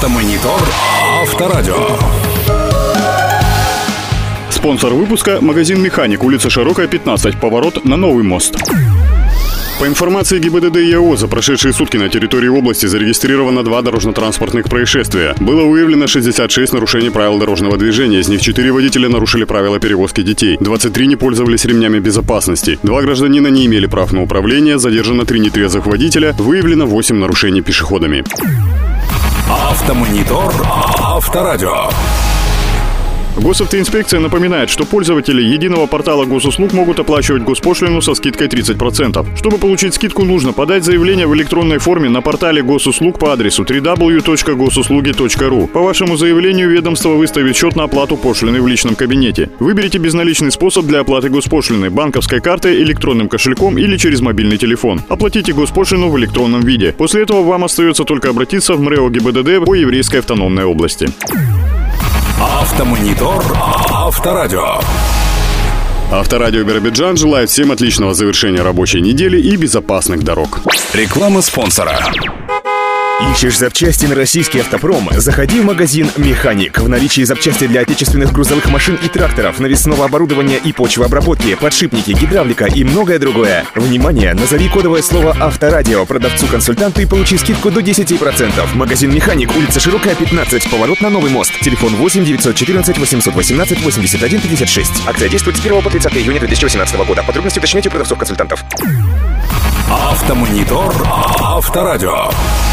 Автомонитор Авторадио. Спонсор выпуска – магазин «Механик», улица Широкая, 15, поворот на Новый мост. По информации ГИБДД и АО, за прошедшие сутки на территории области зарегистрировано 2 дорожно-транспортных происшествия. Было выявлено 66 нарушений правил дорожного движения, из них 4 водителя нарушили правила перевозки детей, 23 не пользовались ремнями безопасности, 2 гражданина не имели прав на управление, задержано 3 нетрезвых водителя, выявлено 8 нарушений пешеходами. Автомонитор Авторадио. Госавтоинспекция напоминает, что пользователи единого портала госуслуг могут оплачивать госпошлину со скидкой 30%. Чтобы получить скидку, нужно подать заявление в электронной форме на портале госуслуг по адресу www.госуслуги.ру. По вашему заявлению ведомство выставит счет на оплату пошлины в личном кабинете. Выберите безналичный способ для оплаты госпошлины – банковской картой, электронным кошельком или через мобильный телефон. Оплатите госпошлину в электронном виде. После этого вам остается только обратиться в МРЭО ГИБДД по Еврейской автономной области. Автомонитор Авторадио. Авторадио Биробиджан желает всем отличного завершения рабочей недели и безопасных дорог. Реклама спонсора. Ищешь запчасти на российский автопром? Заходи в магазин «Механик». В наличии запчасти для отечественных грузовых машин и тракторов, навесного оборудования и почвообработки, подшипники, гидравлика и многое другое. Внимание! Назови кодовое слово «Авторадио» продавцу-консультанту и получи скидку до 10%. Магазин «Механик», улица Широкая, 15, поворот на Новый мост. Телефон 8 914 818 81 56. Акция действует с 1 по 30 июня 2018 года. Подробности уточняйте у продавцов-консультантов. Автомонитор Авторадио.